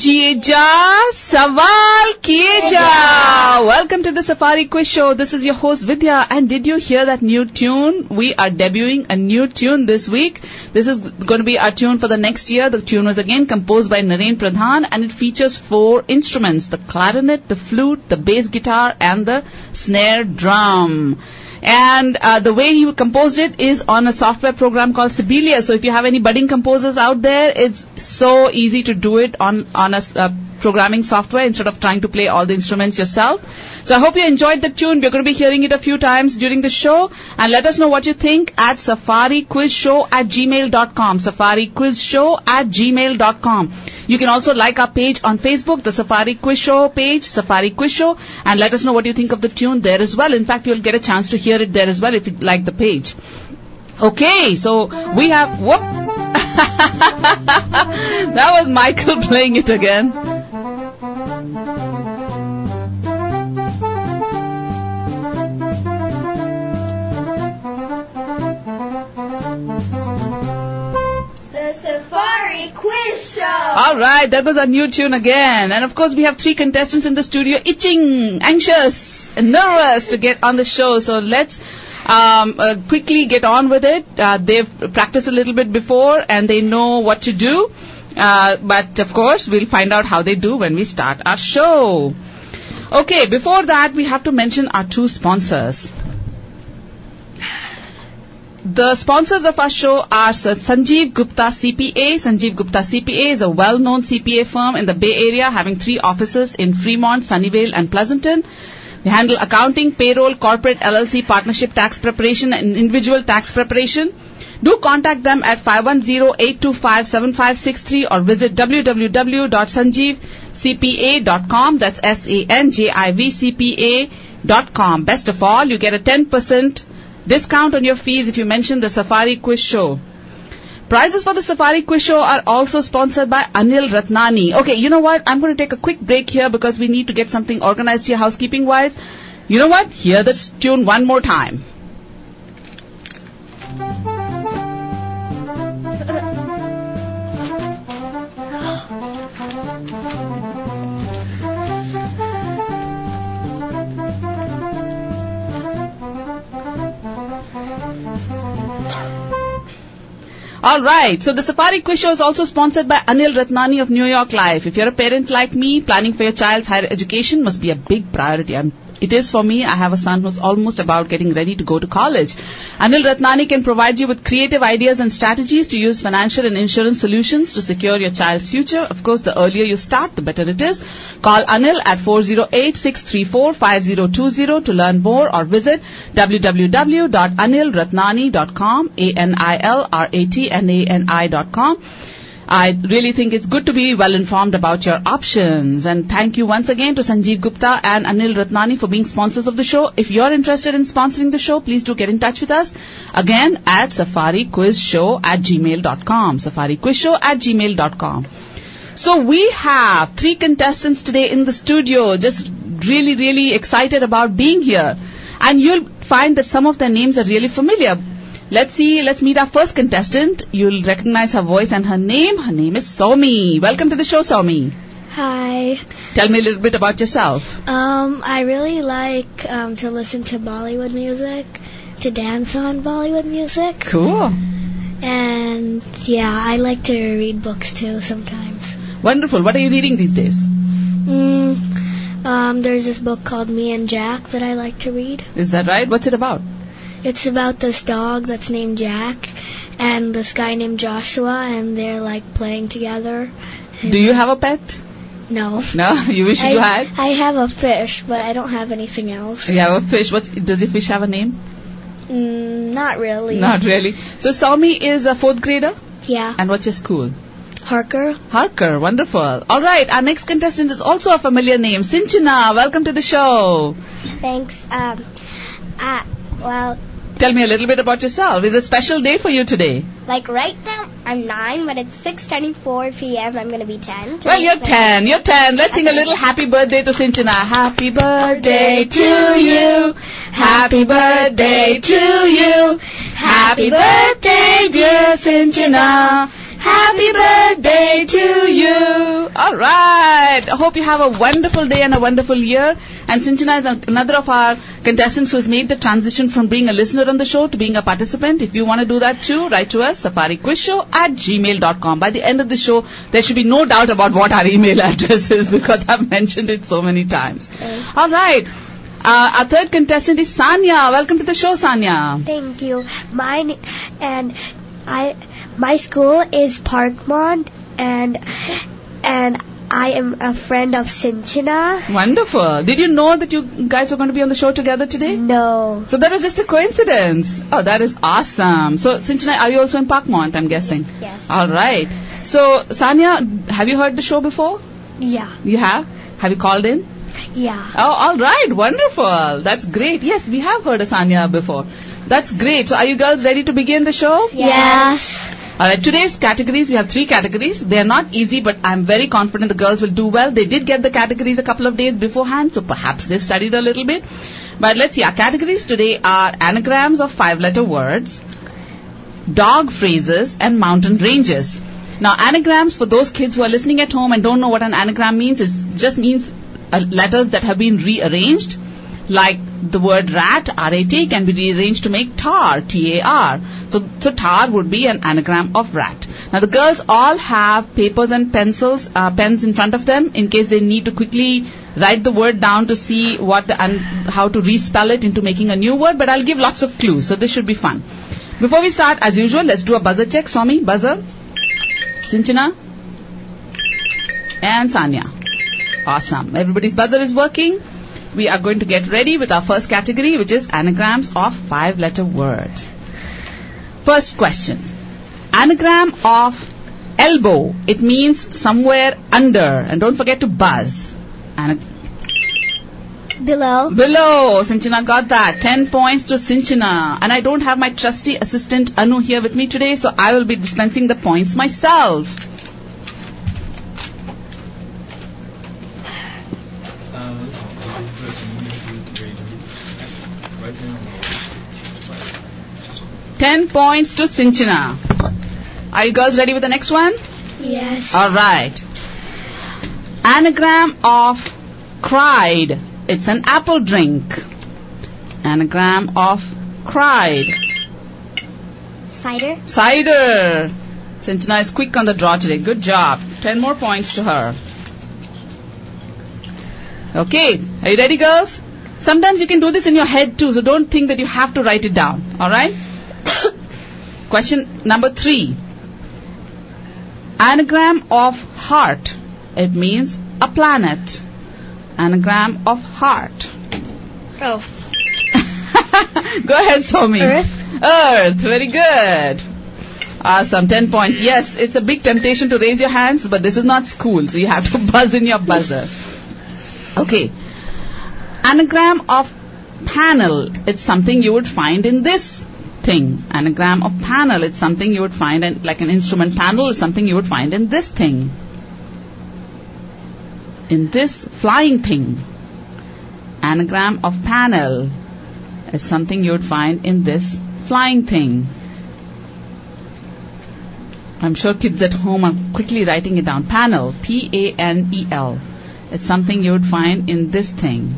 पूछिए जा, सवाल किए जा. Welcome to the Safari Quiz Show. This is your host Vidya. And did you hear that new tune? We are debuting a new tune this week. This is going to be our tune for the next year. The tune was again composed by Naren Pradhan, and it features 4 instruments: the clarinet, the flute, the bass guitar, and the snare drum. And the way he composed it is on a software program called Sibelius. So if you have any budding composers out there, it's so easy to do it on a programming software instead of trying to play all the instruments yourself. So I hope you enjoyed the tune. We're going to be hearing it a few times during the show. And let us know what you think at safariquizshow@gmail.com. safariquizshow@gmail.com. You can also like our page on Facebook, the Safari Quiz Show page, Safari Quiz Show, and let us know what you think of the tune there as well. In fact, you'll get a chance to hear it there as well if you like the page. Okay, so we have, whoop. That was Michael playing it again. All right, that was our new tune again. And of course, we have 3 contestants in the studio itching, anxious, and nervous to get on the show. So let's quickly get on with it. They've practiced a little bit before and they know what to do. But of course, we'll find out how they do when we start our show. Okay, before that, we have to mention our 2 sponsors. The sponsors of our show are Sanjeev Gupta CPA. Sanjeev Gupta CPA is a well-known CPA firm in the Bay Area, having 3 offices in Fremont, Sunnyvale, and Pleasanton. They handle accounting, payroll, corporate LLC, partnership tax preparation, and individual tax preparation. Do contact them at 510-825-7563 or visit www.sanjeevcpa.com. That's SANJIVCPA.com. Best of all, you get a 10% discount on your fees if you mention the Safari Quiz Show. Prizes for the Safari Quiz Show are also sponsored by Anil Ratnani. Okay, you know what? I'm going to take a quick break here because we need to get something organized here housekeeping-wise. You know what? Hear this tune one more time. All right. So the Safari Quiz Show is also sponsored by Anil Ratnani of New York Life. If you're a parent like me, planning for your child's higher education must be a big priority. It is for me. I have a son who's almost about getting ready to go to college. Anil Ratnani can provide you with creative ideas and strategies to use financial and insurance solutions to secure your child's future. Of course, the earlier you start, the better it is. Call Anil at 408-634-5020 to learn more or visit www.anilratnani.com, ANILRATNANI.com. I really think it's good to be well informed about your options. And thank you once again to Sanjeev Gupta and Anil Ratnani for being sponsors of the show. If you're interested in sponsoring the show, please do get in touch with us. Again, at safariquizshow@gmail.com. safariquizshow@gmail.com. So we have 3 contestants today in the studio. Just really, really excited about being here. And you'll find that some of their names are really familiar. Let's meet our first contestant. You'll recognize her voice and her name. Her name is Soumi. Welcome to the show, Soumi. Hi. Tell me a little bit about yourself. I really like to listen to Bollywood music, to dance on Bollywood music. Cool. And yeah, I like to read books too sometimes. Wonderful. What are you reading these days? There's this book called Me and Jack that I like to read. Is that right? What's it about? It's about this dog that's named Jack and this guy named Joshua, and they're like playing together. Do you have a pet? No. No? You wish you had? I have a fish, but I don't have anything else. You have a fish. Does your fish have a name? Not really. Not really. So Soumi is a 4th grader? Yeah. And what's your school? Harker. Harker. Wonderful. All right. Our next contestant is also a familiar name. Sinchana. Welcome to the show. Thanks. Well, tell me a little bit about yourself. It's a special day for you today. Like right now, I'm 9, but it's 6:24 p.m. I'm going to be 10. Well, you're 10. You're 10. Let's sing a little happy birthday to Sinchana. Happy birthday to you. Happy birthday to you. Happy birthday, dear Sinchana. Happy birthday to you. All right. I hope you have a wonderful day and a wonderful year. And Sinchana is another of our contestants who has made the transition from being a listener on the show to being a participant. If you want to do that too, write to us, safariquizshow@gmail.com. By the end of the show, there should be no doubt about what our email address is because I've mentioned it so many times. All right. Our third contestant is Sanya. Welcome to the show, Sanya. Thank you. My school is Parkmont, and I am a friend of Sinchana. Wonderful. Did you know that you guys were going to be on the show together today? No. So that was just a coincidence. Oh, that is awesome. So, Sinchana, are you also in Parkmont, I'm guessing? Yes. All right. So, Sanya, have you heard the show before? Yeah. You have? Have you called in? Yeah. Oh, all right. Wonderful. That's great. Yes, we have heard of Sanya before. That's great. So, are you girls ready to begin the show? Yes. All right, today's categories, we have 3 categories. They are not easy, but I'm very confident the girls will do well. They did get the categories a couple of days beforehand, so perhaps they've studied a little bit. But let's see, our categories today are anagrams of 5-letter words, dog phrases, and mountain ranges. Now, anagrams, for those kids who are listening at home and don't know what an anagram means, just means letters that have been rearranged. Like the word rat, R-A-T, can be rearranged to make tar, T-A-R. So tar would be an anagram of rat. Now the girls all have papers and pens in front of them in case they need to quickly write the word down to see how to respell it into making a new word. But I'll give lots of clues, so this should be fun. Before we start, as usual, let's do a buzzer check. Swami, buzzer. Sinchana. And Sanya. Awesome. Everybody's buzzer is working. We are going to get ready with our first category, which is anagrams of 5-letter words. First question. Anagram of elbow. It means somewhere under. And don't forget to buzz. Below. Below. Sinchana got that. 10 points to Sinchana. And I don't have my trusty assistant Anu here with me today, so I will be dispensing the points myself. $10 points to Sinchana. Are you girls ready with the next one? Yes. All right. Anagram of cried. It's an apple drink. Anagram of cried. Cider. Cider. Sinchana is quick on the draw today. Good job. 10 more points to her. Okay. Are you ready, girls? Sometimes you can do this in your head too, so don't think that you have to write it down. All right? Question number 3. Anagram of heart. It means a planet. Anagram of heart. Oh. Go ahead, Somi. Earth. Earth. Very good. Awesome. 10 points. Yes, it's a big temptation to raise your hands, but this is not school, so you have to buzz in your buzzer. Okay. Anagram of panel. It's something you would find in this thing. Anagram of panel. It's something you would find in, like an instrument panel is something you would find in this thing. In this flying thing. Anagram of panel is something you would find in this flying thing. I'm sure kids at home are quickly writing it down. Panel. P-A-N-E-L. It's something you would find in this thing.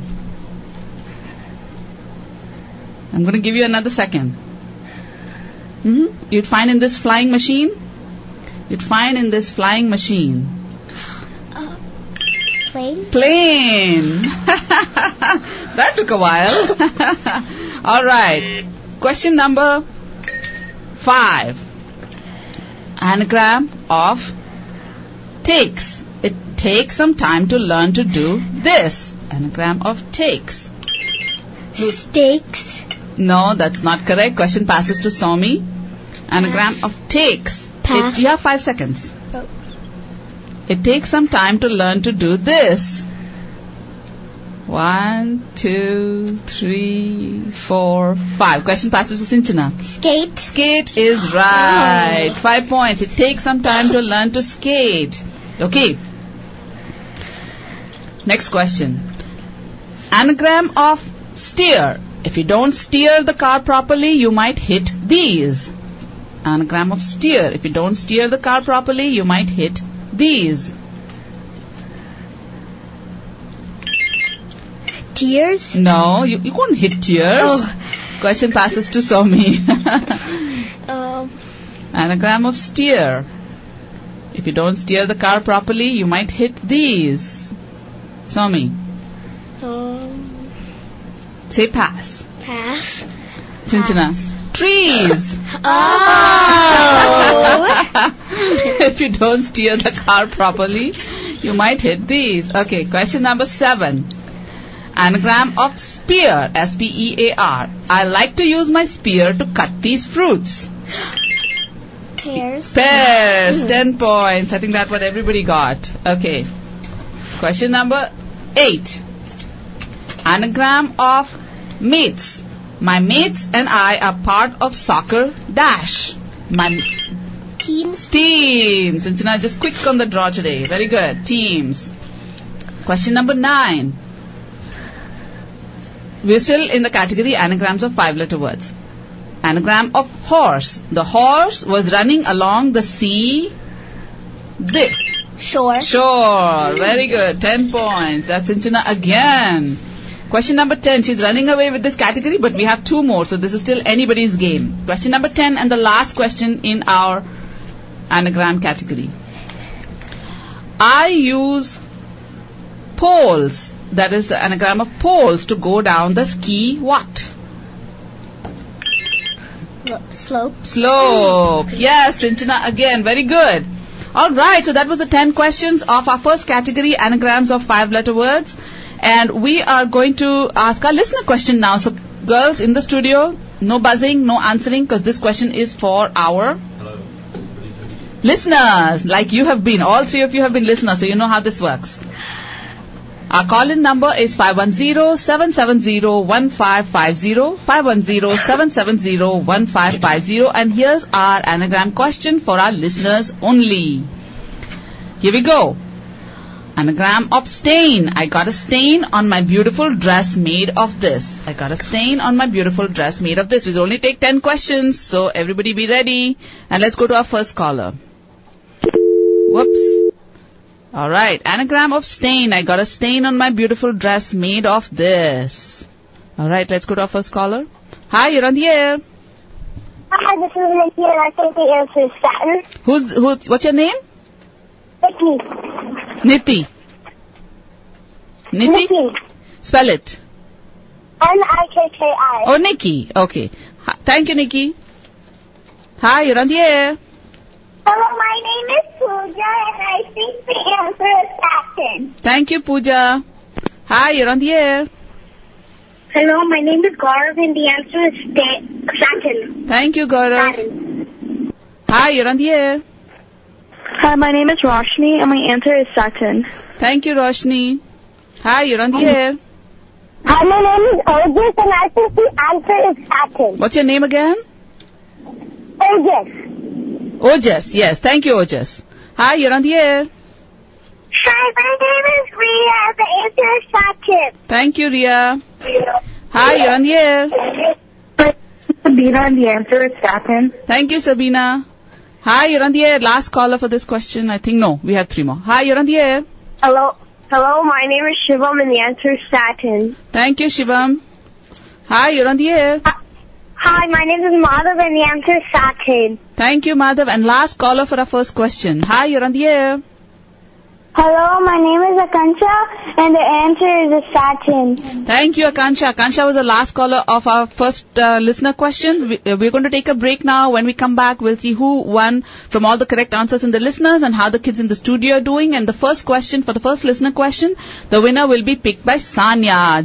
I'm going to give you another second. You'd find in this flying machine. You'd find in this flying machine. Plane. Plane. That took a while. All right. Question number 5. Anagram of takes. It takes some time to learn to do this. Anagram of takes. Steaks. No, that's not correct. Question passes to Somi. Anagram of takes. Pass. You have 5 seconds. Oh. It takes some time to learn to do this. 1, 2, 3, 4, 5. Question passes to Sinchana. Skate. Skate is right. 5 points. It takes some time to learn to skate. Okay. Next question. Anagram of steer. If you don't steer the car properly, you might hit these. Anagram of steer. If you don't steer the car properly, you might hit these. Tears? No, you couldn't hit tears. Oh. Question passes to Somi. Anagram of steer. If you don't steer the car properly, you might hit these. Somi. Say pass. Pass. Sinchana. Trees. Oh. If you don't steer the car properly, you might hit these. Okay, question number 7. Anagram of spear. S-P-E-A-R. I like to use my spear to cut these fruits. Pears. Pears. 10 points. I think that's what everybody got. Okay. Question number 8. Anagram of mates. My mates and I are part of soccer dash. My Teams. teams. Sinchana, just quick on the draw today. Very good. Teams. Question number 9. We're still in the category anagrams of 5-letter words. Anagram of horse. The horse was running along the sea. This. Shore. Sure. Very good. 10 points. That's Sinchana again. Question number 10. She's running away with this category, but we have 2 more, so this is still anybody's game. Question number 10 and the last question in our anagram category. I use poles. That is the anagram of poles to go down the ski what? Slope. Slope. Yes, Sinchana again. Very good. Alright, so that was the 10 questions of our first category, anagrams of 5-letter words. And we are going to ask our listener question now. So, girls in the studio, no buzzing, no answering, because this question is for our listeners, like you have been. All 3 of you have been listeners, so you know how this works. Our call-in number is 510-770-1550, 510-770-1550, and here's our anagram question for our listeners only. Here we go. Anagram of stain. I got a stain on my beautiful dress made of this. I got a stain on my beautiful dress made of this. We'll only take 10 questions, so everybody be ready. And let's go to our first caller. Whoops. Alright, anagram of stain. I got a stain on my beautiful dress made of this. Alright, let's go to our first caller. Hi, you're on the air. Hi, this is Nikki, and I think the answer is satin. What's your name? Nikki. Niti. Niti? Nikki. Spell it. Nikki. Oh, Nikki. Okay. Thank you, Nikki. Hi, you're on the air. Hello, my name is Pooja, and I think the answer is satin. Thank you, Pooja. Hi, you're on the air. Hello, my name is Gaurav, and the answer is satin. Thank you, Gaurav. Satin. Hi, you're on the air. Hi, my name is Roshni, and my answer is satin. Thank you, Roshni. Hi, you're on the air. Hi, my name is Ojas, and I think the answer is satin. What's your name again? Ojas. Ojas. Yes, thank you, Ojas. Hi, you're on the air. Hi, my name is Ria. The answer is satin. Thank you, Ria. Hi, you're on the air. Sabina, and the answer is satin. Thank you, Sabina. Hi, you're on the air. Last caller for this question. I think no, we have 3 more. Hi, you're on the air. Hello, my name is Shivam, and the answer is satin. Thank you, Shivam. Hi, you're on the air. Hi, my name is Madhav, and the answer is satin. Thank you, Madhav. And last caller for our first question. Hi, you're on the air. Hello, my name is Akansha, and the answer is satin. Thank you, Akansha. Akansha was the last caller of our first listener question. We're going to take a break now. When we come back, we'll see who won from all the correct answers in the listeners and how the kids in the studio are doing. And the first question, for the first listener question, the winner will be picked by Sanya.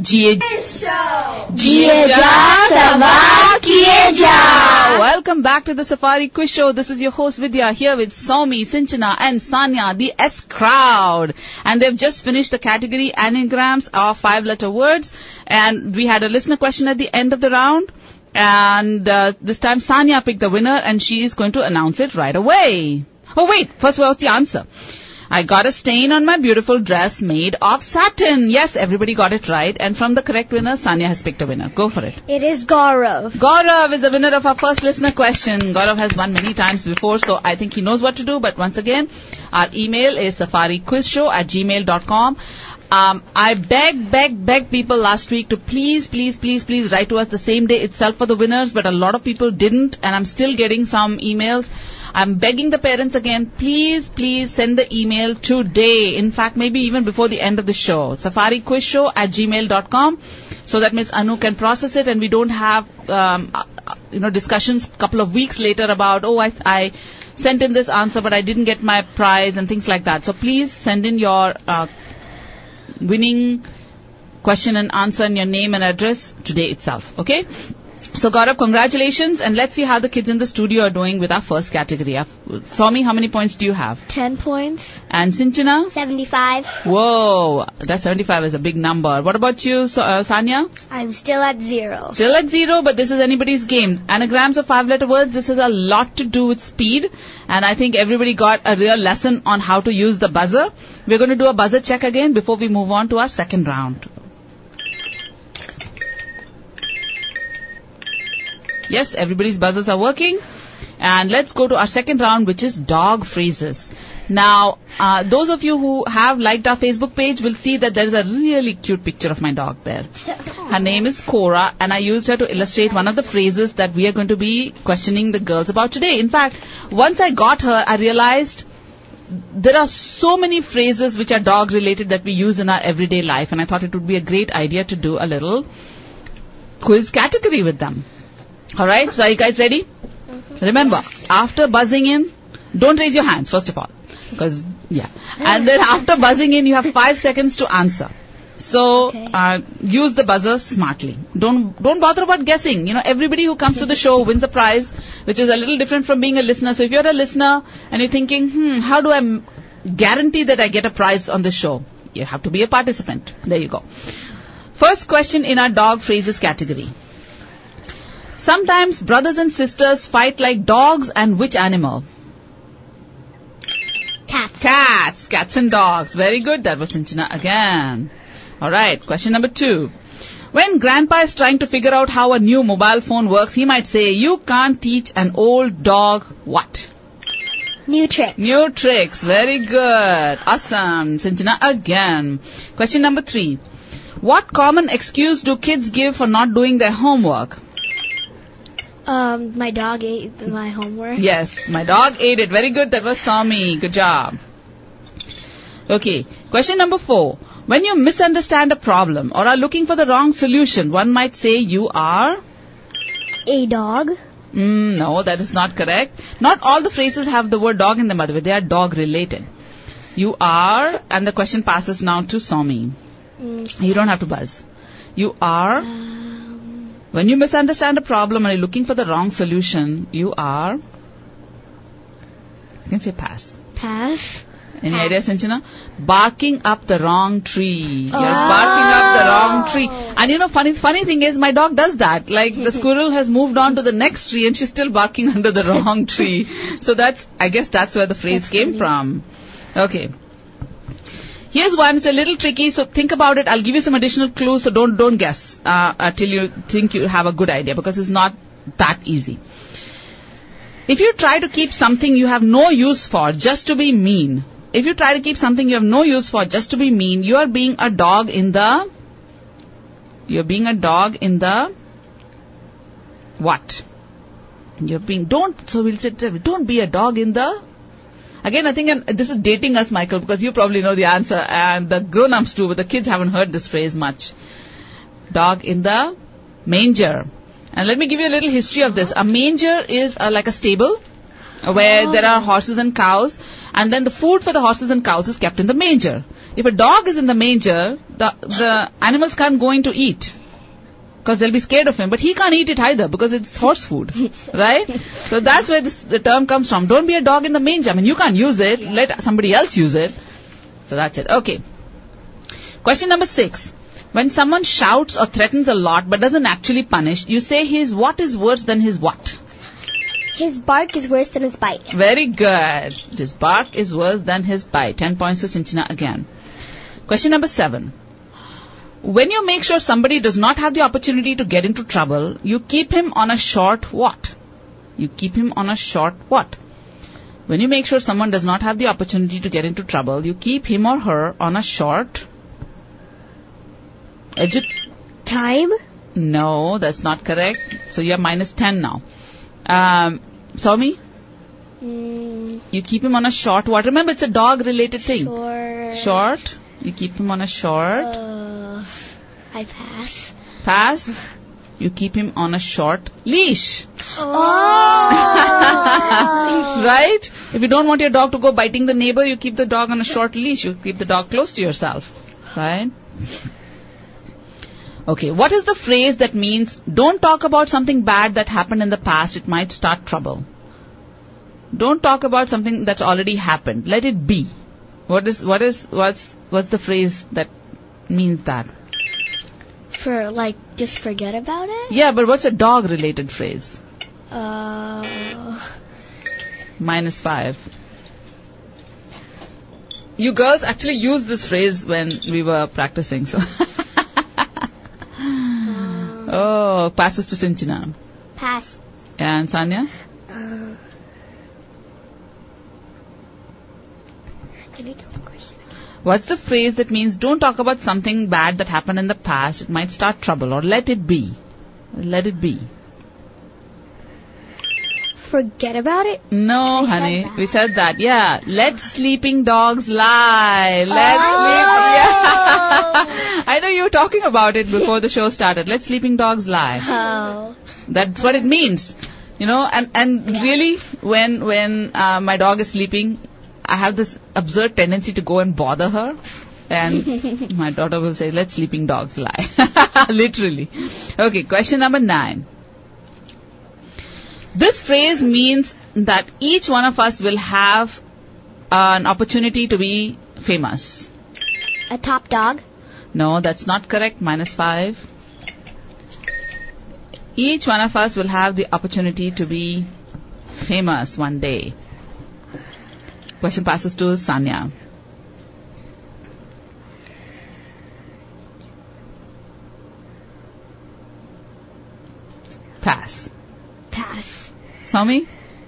Welcome back to the Safari Quiz Show. This is your host Vidya here with Somi, Sinchana and Sanya, the S crowd. And they've just finished the category anagrams of 5-letter words. And we had a listener question at the end of the round. And this time Sanya picked the winner and she is going to announce it right away. Oh wait, first what's the answer? I got a stain on my beautiful dress made of satin. Yes, everybody got it right. And from the correct winner, Sanya has picked a winner. Go for it. It is Gaurav. Gaurav is the winner of our first listener question. Gaurav has won many times before, so I think he knows what to do. But once again, our email is safariquizshow@gmail.com. I begged people last week to please write to us the same day itself for the winners, but a lot of people didn't, and I'm still getting some emails. I'm begging the parents again, please send the email today. In fact, maybe even before the end of the show. safariquizshow@gmail.com, so that Miss Anu can process it, and we don't have discussions a couple of weeks later about, I sent in this answer, but I didn't get my prize and things like that. So please send in your winning question and answer and your name and address today itself. Okay? So Gaurav, congratulations, and let's see how the kids in the studio are doing with our first category. Swami, how many points do you have? 10 points. And Sinchana? 75. Whoa, that 75 is a big number. What about you, Sanya? I'm still at 0. Still at 0, but this is anybody's game. Anagrams of 5-letter words, this has a lot to do with speed, and I think everybody got a real lesson on how to use the buzzer. We're going to do a buzzer check again before we move on to our second round. Yes, everybody's buzzers are working. And let's go to our second round, which is dog phrases. Now, those of you who have liked our Facebook page will see that there is a really cute picture of my dog there. Her name is Cora, and I used her to illustrate one of the phrases that we are going to be questioning the girls about today. In fact, once I got her, I realized there are so many phrases which are dog related that we use in our everyday life, and I thought it would be a great idea to do a little quiz category with them. Alright, so are you guys ready? Mm-hmm. Remember, after buzzing in, don't raise your hands first of all, because and then after buzzing in, you have 5 seconds to answer. So use the buzzer smartly. Don't bother about guessing. Everybody who comes to the show wins a prize, which is a little different from being a listener. So if you're a listener and you're thinking, how do I guarantee that I get a prize on the show? You have to be a participant. There you go. First question in our dog phrases category. Sometimes brothers and sisters fight like dogs, and which animal? Cats. Cats and dogs. Very good. That was Sinchana again. Alright, question number 2. When grandpa is trying to figure out how a new mobile phone works, he might say, you can't teach an old dog what? New tricks. New tricks. Very good. Awesome. Sinchana again. Question number 3. What common excuse do kids give for not doing their homework? My dog ate my homework. Yes, my dog ate it. Very good. That was Swami. Good job. Okay. Question number 4. When you misunderstand a problem or are looking for the wrong solution, one might say you are? A dog. No, that is not correct. Not all the phrases have the word dog in them, by the way. They are dog related. You are, and the question passes now to Swami. You don't have to buzz. You are... When you misunderstand a problem and you're looking for the wrong solution, you are... You can say pass. Pass. Any idea, Sinchana? Barking up the wrong tree. You're barking up the wrong tree. And funny thing is, my dog does that. Like, the squirrel has moved on to the next tree and she's still barking under the wrong tree. So I guess that's where the phrase came from. Okay. Here's one. It's a little tricky, so think about it. I'll give you some additional clues, so don't guess till you think you have a good idea, because it's not that easy. If you try to keep something you have no use for just to be mean, you are being a dog in the... You're being a dog in the... What? So we'll say, don't be a dog in the... Again, I think this is dating us, Michael, because you probably know the answer, and the grown-ups too, but the kids haven't heard this phrase much. Dog in the manger. And let me give you a little history of this. A manger is like a stable where there are horses and cows, and then the food for the horses and cows is kept in the manger. If a dog is in the manger, the animals can't go in to eat, because they'll be scared of him. But he can't eat it either, because it's horse food, right? So that's where the term comes from. Don't be a dog in the manger. I mean, you can't use it. Let somebody else use it. So that's it. Okay. Question number 6. When someone shouts or threatens a lot but doesn't actually punish, you say his what is worse than his what? His bark is worse than his bite. Very good. His bark is worse than his bite. 10 points to Sinchana again. Question number 7. When you make sure somebody does not have the opportunity to get into trouble, you keep him on a short what? You keep him on a short what? When you make sure someone does not have the opportunity to get into trouble, you keep him or her on a short... Time? No, that's not correct. So you have minus 10 now. Soumi? You keep him on a short what? Remember, it's a dog-related thing. Short? You keep him on a short. I pass. Pass? You keep him on a short leash. Right? If you don't want your dog to go biting the neighbor, you keep the dog on a short leash. You keep the dog close to yourself. Right? Okay, what is the phrase that means, don't talk about something bad that happened in the past, it might start trouble? Don't talk about something that's already happened. Let it be. What's the phrase that means that? Just forget about it? Yeah, but what's a dog-related phrase? Minus 5. You girls actually used this phrase when we were practicing, so... Oh, passes to Sinchana. Pass. And Sanya? Can you tell the question? What's the phrase that means don't talk about something bad that happened in the past, it might start trouble, or let it be? Let it be. Forget about it? No, honey, we said that. Yeah, let sleeping dogs lie. Let sleep. Yeah. I know you were talking about it before the show started. Let sleeping dogs lie. Oh. That's what it means. You know, and really, when my dog is sleeping, I have this absurd tendency to go and bother her. And my daughter will say, let sleeping dogs lie. Literally. Okay, question number 9. This phrase means that each one of us will have an opportunity to be famous. A top dog? No, that's not correct. Minus 5. Each one of us will have the opportunity to be famous one day. Question passes to Sanya. Pass. Pass. Soumi?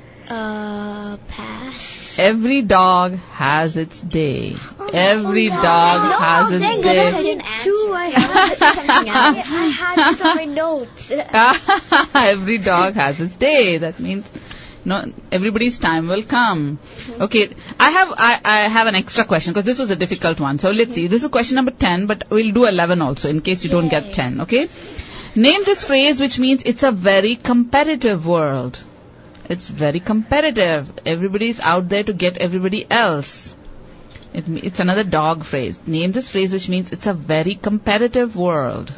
Pass. Every dog has its day. Every dog has its I day. didn't answer. I had this on my notes. Every dog has its day. That means, everybody's time will come. Okay, I have an extra question because this was a difficult one. So let's see. This is question number 10, but we'll do 11 also in case you don't get 10. Okay. Name this phrase which means it's a very competitive world. It's very competitive. Everybody's out there to get everybody else. It's another dog phrase. Name this phrase which means it's a very competitive world.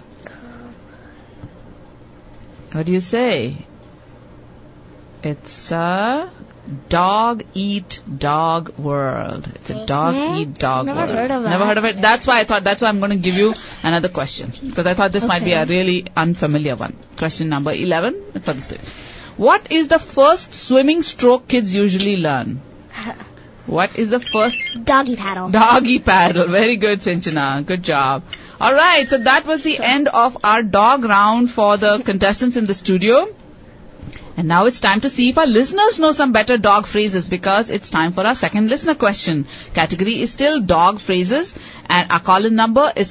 What do you say? It's a dog-eat-dog world. It's a dog-eat-dog world. Never heard of that. Never heard of it? That's why I'm going to give you another question. Because I thought this might be a really unfamiliar one. Question number 11 for this period. What is the first swimming stroke kids usually learn? What is the first? Doggy paddle. Doggy paddle. Very good, Sinchana. Good job. Alright, so that was the end of our dog round for the contestants in the studio. And now it's time to see if our listeners know some better dog phrases because it's time for our second listener question. Category is still dog phrases and our call-in number is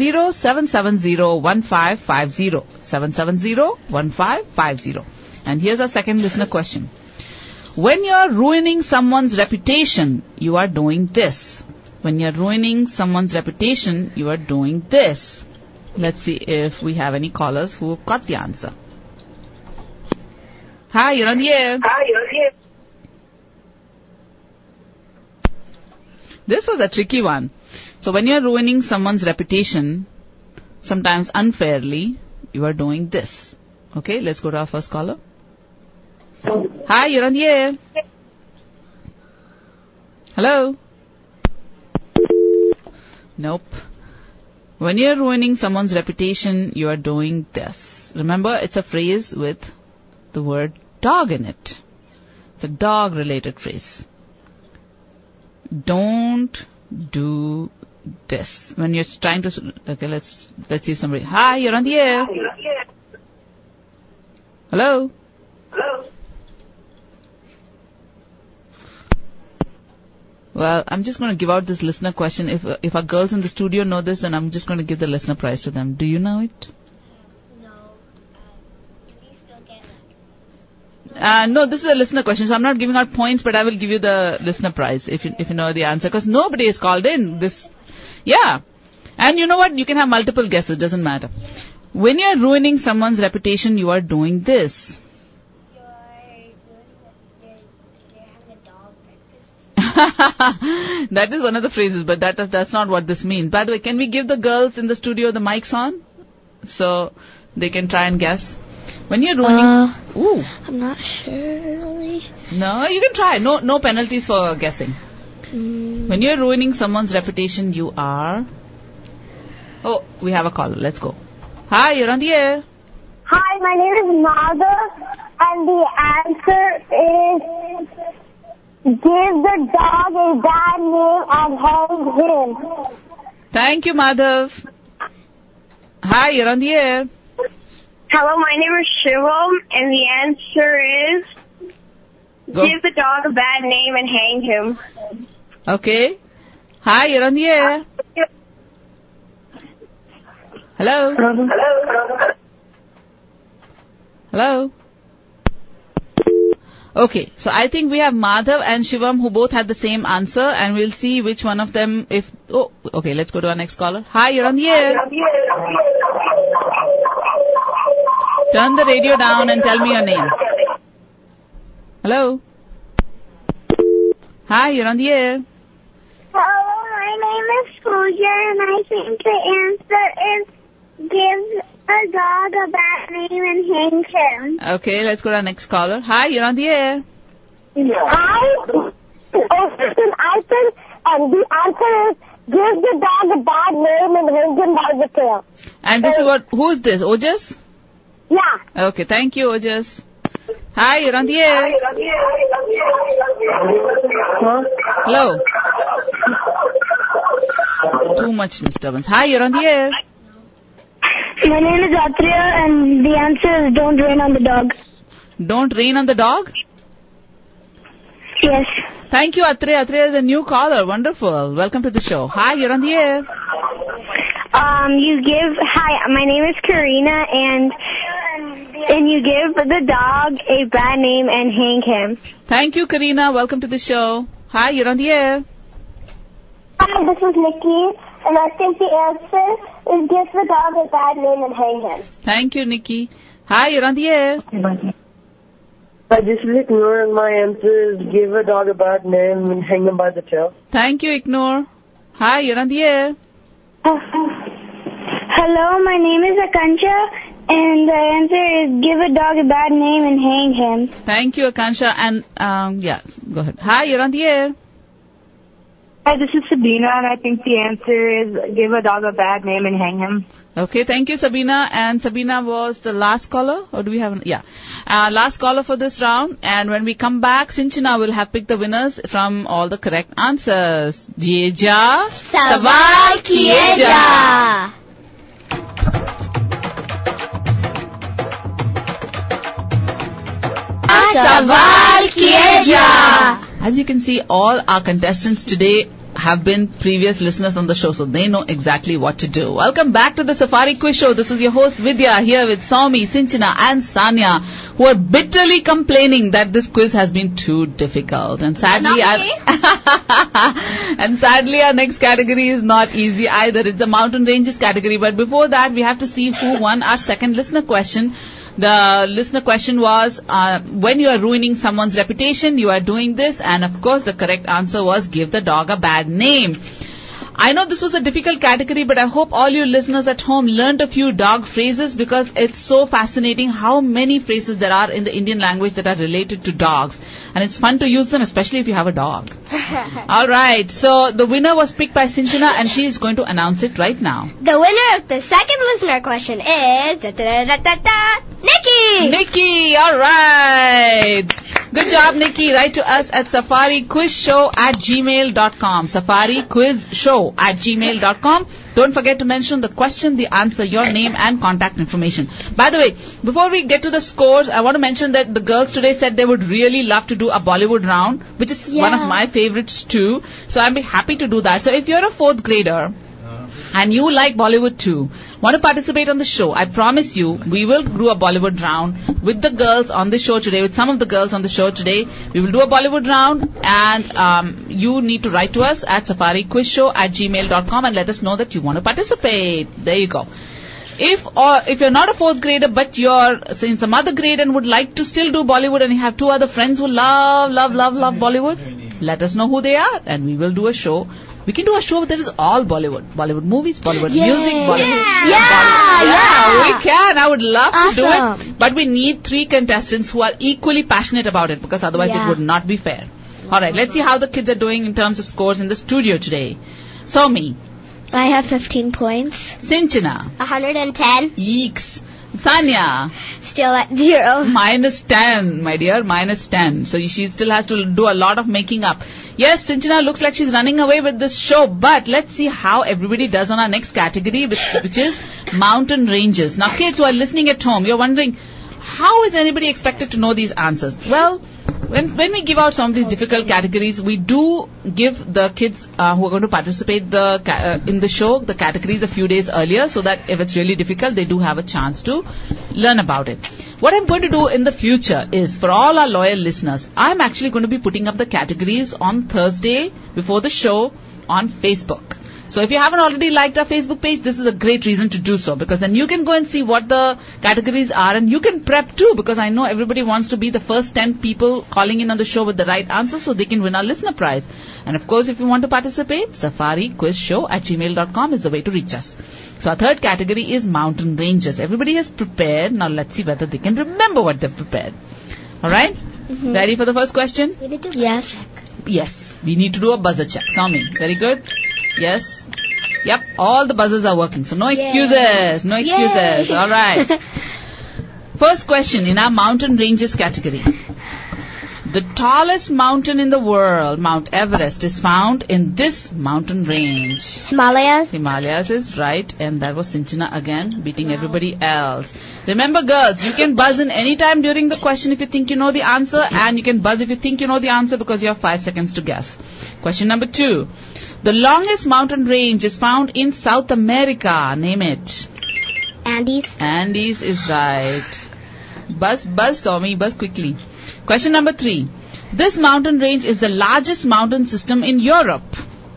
510-770-1550. 770-1550. And here's our second listener question. When you're ruining someone's reputation, you are doing this. When you're ruining someone's reputation, you are doing this. Let's see if we have any callers who have got the answer. Hi, you're on the air. This was a tricky one. So when you're ruining someone's reputation, sometimes unfairly, you are doing this. Okay, let's go to our first caller. Hi, you're on the air. Hello? Nope. When you're ruining someone's reputation, you are doing this. Remember, it's a phrase with the word dog in it. It's a dog-related phrase. Don't do this. When you're trying to... Okay, let's see if somebody... Hi, you're on the air. Hello? Well, I'm just going to give out this listener question. If our girls in the studio know this, then I'm just going to give the listener prize to them. Do you know it? No. Do we still get No, this is a listener question, so I'm not giving out points, but I will give you the listener prize if you know the answer, because nobody has called in. Yeah. And you know what? You can have multiple guesses, doesn't matter. When you're ruining someone's reputation, you are doing this. That is one of the phrases, but that's not what this means. By the way, can we give the girls in the studio the mics on so they can try and guess? When you're ruining... Ooh. I'm not sure really. No, you can try. No penalties for guessing. When you're ruining someone's reputation, you are... Oh, we have a caller. Let's go. Hi, you're on the air. Hi, my name is Madhav, and the answer is give the dog a bad name and hang him. Thank you, Madhav. Hi, you're on the air. Hello, my name is Shivam, and the answer is give the dog a bad name and hang him. Okay. Hi, you're on the air. Hello? Hello? Okay, so I think we have Madhav and Shivam who both had the same answer, and we'll see which one of them okay, let's go to our next caller. Hi, you're on the air. Turn the radio down and tell me your name. Hello? Hi, you're on the air. Hello, my name is Pooja, and I think the answer is give a dog a bad name and hang him. Okay, let's go to our next caller. Hi, you're on the air. Hi, this Ivan, and the answer is give the dog a bad name and hang him by the tail. And this is who's this, Ojas? Yeah. Okay, thank you, Ojas. Hi, you're on the air. Hello. Too much disturbance. Hi, you're on the air. My name is Atreya, and the answer is don't rain on the dog. Don't rain on the dog? Yes. Thank you, Atreya. Atreya is a new caller. Wonderful. Welcome to the show. Hi, you're on the air. Hi, my name is Karina, and you give the dog a bad name and hang him. Thank you, Karina. Welcome to the show. Hi, you're on the air. Hi, this is Nikki, and I think the answer is give the dog a bad name and hang him. Thank you, Nikki. Hi, you're on the air. Hi, this is Ignore, and my answer is give a dog a bad name and hang him by the tail. Thank you, Ignore. Hi, you're on the air. Hello, my name is Akansha, and the answer is give a dog a bad name and hang him. Thank you, Akansha. And, yeah, go ahead. Hi, you're on the air. Hi, this is Sabina, and I think the answer is give a dog a bad name and hang him. Okay, thank you, Sabina. And Sabina was the last caller, or do we have last caller for this round. And when we come back, Sinchana will have picked the winners from all the correct answers. Jeja, Sawal Kieja. Sawal Kieja. As you can see, all our contestants today have been previous listeners on the show, so they know exactly what to do. Welcome back to the Safari Quiz Show. This is your host Vidya here with Soumi, Sinchana and Sanya, who are bitterly complaining that this quiz has been too difficult. And sadly, our next category is not easy either. It's a mountain ranges category. But before that, we have to see who won our second listener question. The listener question was, when you are ruining someone's reputation, you are doing this. And of course, the correct answer was give the dog a bad name. I know this was a difficult category, but I hope all you listeners at home learned a few dog phrases, because it's so fascinating how many phrases there are in the Indian language that are related to dogs. And it's fun to use them, especially if you have a dog. All right. So the winner was picked by Sinchana, and she is going to announce it right now. The winner of the second listener question is Nikki. Nikki, alright. Good job, Nikki. Write to us at safariquizshow@gmail.com. safariquizshow@gmail.com. Don't forget to mention the question, the answer, your name and contact information. By the way, before we get to the scores, I want to mention that the girls today said they would really love to do a Bollywood round, which is one of my favorites too. So I'd be happy to do that. So if you're a 4th grader, and you like Bollywood too, want to participate on the show, I promise you, we will do a Bollywood round with the girls on the show today, with some of the girls on the show today. We will do a Bollywood round, and you need to write to us at safariquizshow@gmail.com and let us know that you want to participate. There you go. If you're not a 4th grader, but you're in some other grade and would like to still do Bollywood, and you have 2 other friends who love Bollywood, let us know who they are, and we will do a show. We can do a show that is all Bollywood. Bollywood movies, Bollywood music, Bollywood. Yeah, we can. I would love to do it. But we need 3 contestants who are equally passionate about it, because otherwise it would not be fair. Alright, let's see how the kids are doing in terms of scores in the studio today. Somi. I have 15 points. Sinchana. 110. Yeeks. Sanya. Still at 0. -10, my dear, -10. So she still has to do a lot of making up. Yes, Sinchana looks like she's running away with this show, but let's see how everybody does on our next category, which is mountain ranges. Now, kids who are listening at home, you're wondering, how is anybody expected to know these answers? Well, when we give out some of these difficult categories, we do give the kids who are going to participate in the show the categories a few days earlier, so that if it's really difficult, they do have a chance to learn about it. What I'm going to do in the future is, for all our loyal listeners, I'm actually going to be putting up the categories on Thursday before the show on Facebook. So if you haven't already liked our Facebook page, this is a great reason to do so, because then you can go and see what the categories are, and you can prep too, because I know everybody wants to be the first 10 people calling in on the show with the right answer so they can win our listener prize. And of course, if you want to participate, safariquizshow@gmail.com is the way to reach us. So our 3rd category is mountain ranges. Everybody has prepared. Now let's see whether they can remember what they've prepared. Alright? Mm-hmm. Ready for the first question? Yes. Yes. We need to do a buzzer check. Sami, very good. Yes. Yep. All the buzzers are working. So no excuses. No excuses. All right. First question in our mountain ranges category. The tallest mountain in the world, Mount Everest, is found in this mountain range. Himalayas. Himalayas is right. And that was Sinchana again, beating everybody else. Remember, girls, you can buzz in any time during the question if you think you know the answer, and you can buzz if you think you know the answer, because you have 5 seconds to guess. Question number 2. The longest mountain range is found in South America. Name it. Andes. Andes is right. Buzz, Somi, buzz quickly. Question number 3. This mountain range is the largest mountain system in Europe.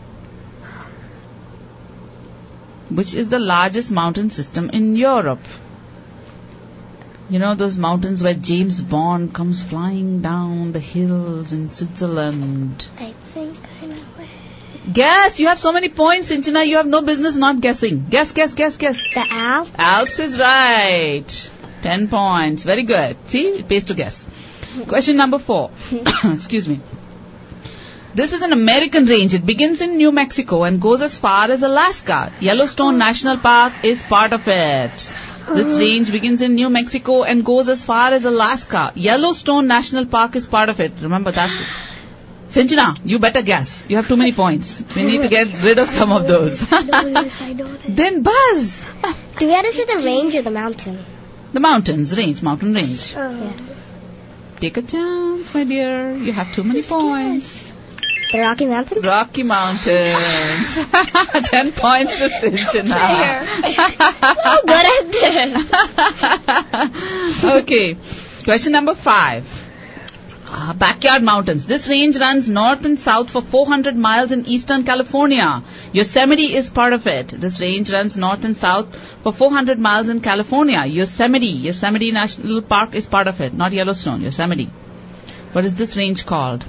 Which is the largest mountain system in Europe? You know those mountains where James Bond comes flying down the hills in Switzerland? I think I know it. Guess! You have so many points, Sinchana. You have no business not guessing. Guess. The Alps. Alps is right. 10 points. Very good. See, it pays to guess. Question number 4. Excuse me. This is an American range. It begins in New Mexico and goes as far as Alaska. Yellowstone National Park is part of it. This range begins in New Mexico and goes as far as Alaska. Yellowstone National Park is part of it. Remember that. Sinchana, you better guess. You have too many points. We need to get rid of some of those. I know this. Then buzz. Do we have to say the range or the mountain? The mountains, mountain range. Yeah. Take a chance, my dear. You have too many points. The Rocky Mountains? Rocky Mountains. 10 points to Sinchana. I'm good at this. Okay. Question number 5. Backyard Mountains. This range runs north and south for 400 miles in eastern California. Yosemite is part of it. This range runs north and south for 400 miles in California. Yosemite National Park is part of it. Not Yellowstone, Yosemite. What is this range called?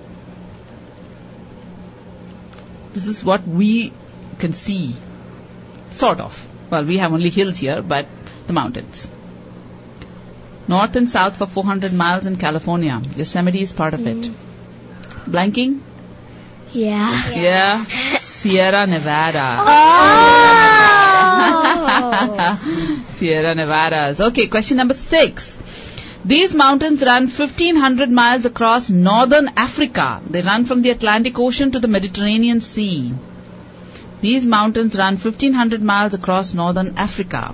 This is what we can see. Sort of. Well, we have only hills here, but the mountains. North and south for 400 miles in California. Yosemite is part of it. Blanking? Yeah. Sierra Nevada. Oh! Sierra Nevadas. Okay, question number 6. These mountains run 1,500 miles across northern Africa. They run from the Atlantic Ocean to the Mediterranean Sea. These mountains run 1,500 miles across northern Africa.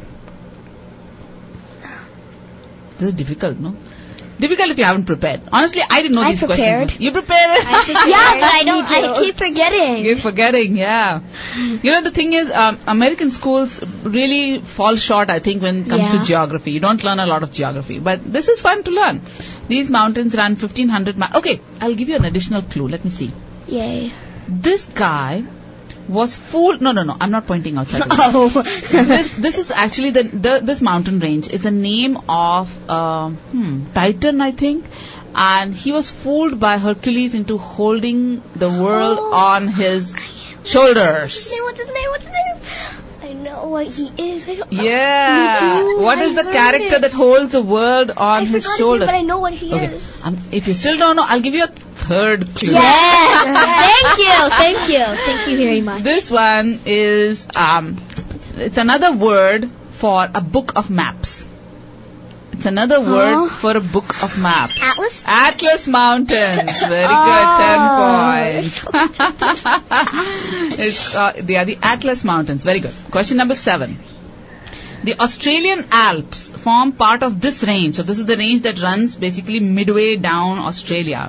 This is difficult, no? Difficult if you haven't prepared. Honestly, I didn't know these questions. You prepared? Yeah, but I keep forgetting. Keep forgetting, yeah. You know, the thing is, American schools really fall short, I think, when it comes to geography. You don't learn a lot of geography. But this is fun to learn. These mountains run 1,500 miles. Okay, I'll give you an additional clue. Let me see. Yay. This guy was fooled. No, I'm not pointing outside. Oh. This is actually this mountain range is a name of Titan, I think, and he was fooled by Hercules into holding the world on his shoulders. What's his name? I know what he is. Yeah. What is the character that holds the world on his shoulders? But I know what he is. If you still don't know, I'll give you a third clue. Yes. Thank you very much. This one is it's another word for a book of maps. It's another word for a book of maps. Atlas Mountains. Very good. 10 points. They are the Atlas Mountains. Very good. Question number 7. The Australian Alps form part of this range. So this is the range that runs basically midway down Australia.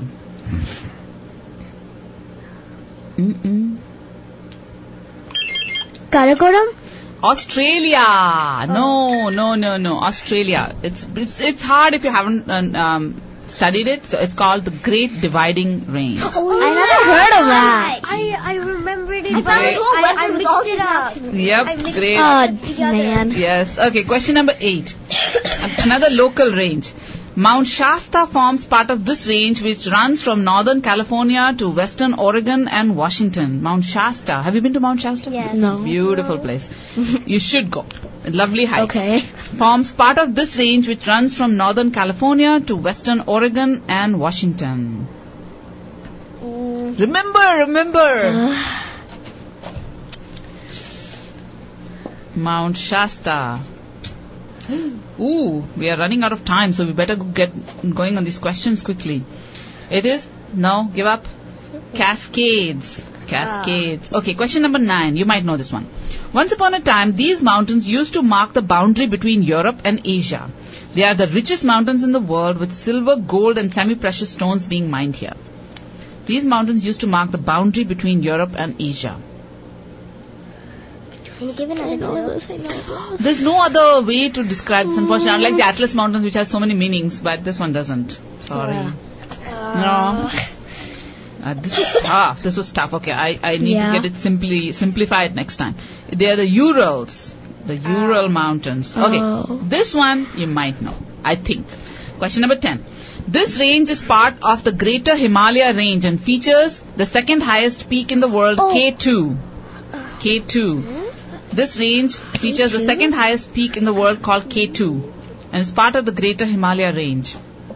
Karakoram? Australia. No. Australia. It's hard if you haven't studied it. So it's called the Great Dividing Range. Oh, I never heard of that. I remembered it. I mixed it up. Yep, great. Oh, man. Yes. Okay, question number 8. Another local range. Mount Shasta forms part of this range, which runs from northern California to western Oregon and Washington. Mount Shasta. Have you been to Mount Shasta? Yes. No. Beautiful place. You should go. Lovely hikes. Okay. Forms part of this range, which runs from northern California to western Oregon and Washington. Remember. Mount Shasta. Ooh, we are running out of time, so we better get going on these questions quickly. It is, no, give up. Cascades. Okay, question number 9. You might know this one. Once upon a time, these mountains used to mark the boundary between Europe and Asia. They are the richest mountains in the world, with silver, gold and semi-precious stones being mined here. These mountains used to mark the boundary between Europe and Asia. Can you give another clue? There's no other way to describe this, unfortunately. Unlike the Atlas Mountains, which has so many meanings, but this one doesn't. Sorry. No. This was tough. Okay, I need to get it simplified next time. They are the Urals. The Ural Mountains. Okay, this one you might know, I think. Question number 10. This range is part of the Greater Himalaya Range and features the second highest peak in the world, K2. K2. This range features the second highest peak in the world called K2 and is part of the Greater Himalaya Range.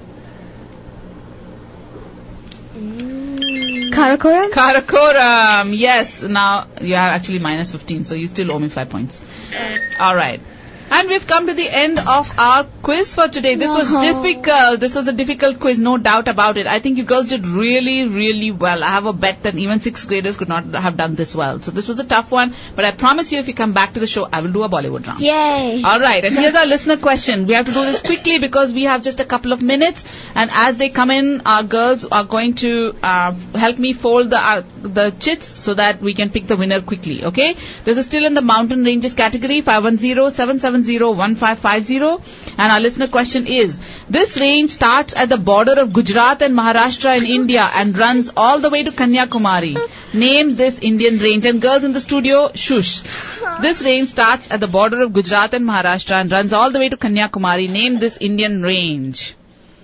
Karakoram. Yes. Now you have actually minus 15, so you still owe me 5 points. All right. And we've come to the end of our quiz for today. This was difficult. This was a difficult quiz, no doubt about it. I think you girls did really, really well. I have a bet that even 6th graders could not have done this well. So this was a tough one. But I promise you, if you come back to the show, I will do a Bollywood round. Yay. All right. And here's our listener question. We have to do this quickly because we have just a couple of minutes. And as they come in, our girls are going to help me fold the chits so that we can pick the winner quickly. Okay? This is still in the mountain ranges category, 510-770-1550. And our listener question is, this range starts at the border of Gujarat and Maharashtra in India and runs all the way to Kanyakumari. Name this Indian range. And girls in the studio, shush. This range starts at the border of Gujarat and Maharashtra and runs all the way to Kanyakumari. Name this Indian range.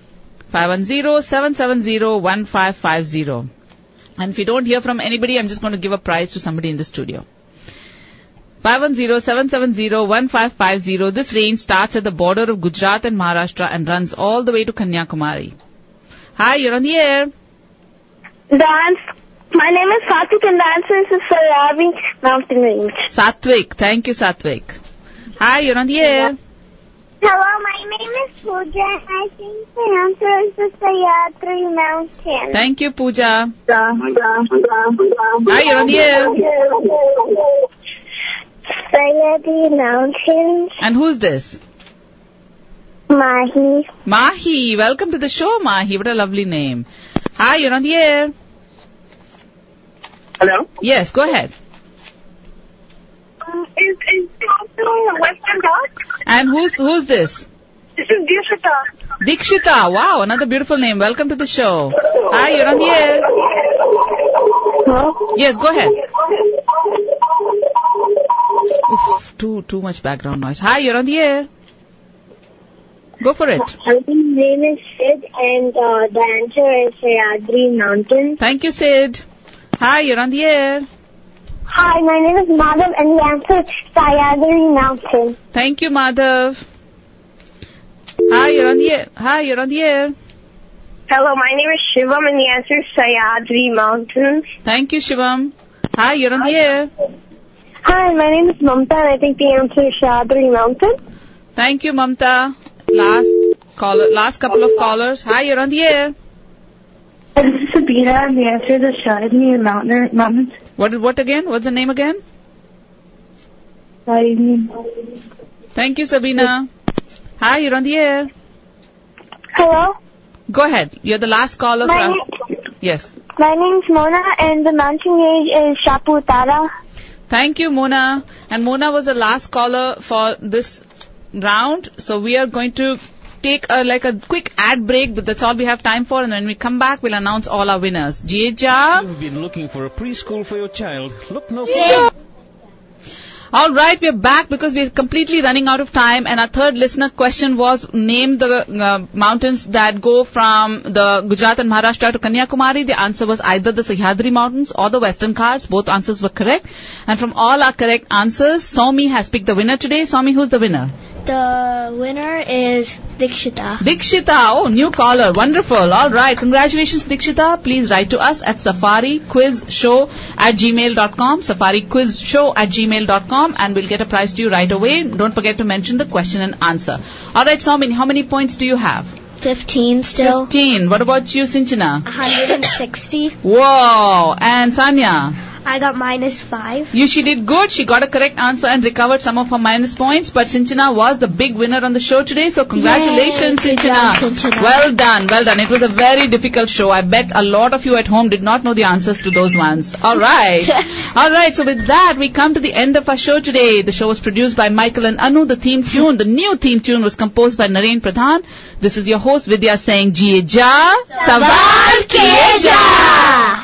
510-770-1550. And if you don't hear from anybody, I'm just going to give a prize to somebody in the studio. 510-770-1550. This range starts at the border of Gujarat and Maharashtra and runs all the way to Kanyakumari. Hi, you're on the air. My name is Satvik and the answer is Saravi Mountain Range. Satvik. Thank you, Satvik. Hi, you're on the air. Hello, my name is Pooja, and I think the answer is the Sahyadri Mountain. Thank you, Pooja. Hi, you're on the air. Sahyadri Mountains. And who's this? Mahi. Mahi. Welcome to the show, Mahi. What a lovely name. Hi, you're on the air. Hello? Yes, go ahead. Is the Western Ghats? And who's this? This is Dikshita. Dikshita. Wow, another beautiful name. Welcome to the show. Hi, you're on the air. Hello? Yes, go ahead. Oof, too much background noise. Hi, you're on the air. Go for it. My name is Sid, and the answer is Sahyadri Mountain. Thank you, Sid. Hi, you're on the air. Hi, my name is Madhav, and the answer is Sahyadri Mountain. Thank you, Madhav. Hi, you're on the air. Hi, you're on the air. Hello, my name is Shivam, and the answer is Sahyadri Mountains. Thank you, Shivam. Hi, you're on the air. Hi, my name is Mamta, and I think the answer is Sahyadri Mountain. Thank you, Mamta. Last couple of callers. Hi, you're on the air. This is Sabina, and the answer is Sahyadri Mountains. What again? What's the name again? Thank you, Sabina. Hi, you're on the air. Hello? Go ahead. You're the last caller. Yes. My name is Mona, and the mountain range is Saputara. Thank you, Mona. And Mona was the last caller for this round. So we are going to take a quick ad break, but that's all we have time for. And when we come back, we'll announce all our winners. Jieja. You've been looking for a preschool for your child. Look no further. All right, we're back because we're completely running out of time. And our third listener question was, name the mountains that go from the Gujarat and Maharashtra to Kanyakumari. The answer was either the Sahyadri Mountains or the Western Ghats. Both answers were correct. And from all our correct answers, Somi has picked the winner today. Somi, who's the winner? The winner is Dikshita. Dikshita. Oh, new caller. Wonderful. All right. Congratulations, Dikshita. Please write to us at safariquizshow@gmail.com. safariquizshow@gmail.com, and we'll get a prize to you right away. Don't forget to mention the question and answer. All right, Somin, how many points do you have? 15 still. 15. What about you, Sinchana? 160. Whoa. And Sanya? I got -5. She did good. She got a correct answer and recovered some of her minus points. But Sinchana was the big winner on the show today. So congratulations, Yay, Sinchana. good job, Sinchana. Well done. Well done. It was a very difficult show. I bet a lot of you at home did not know the answers to those ones. All right. All right. So with that, we come to the end of our show today. The show was produced by Michael and Anu. The theme tune, the new theme tune, was composed by Naren Pradhan. This is your host Vidya saying, Jiye ja, Sawal kiye ja.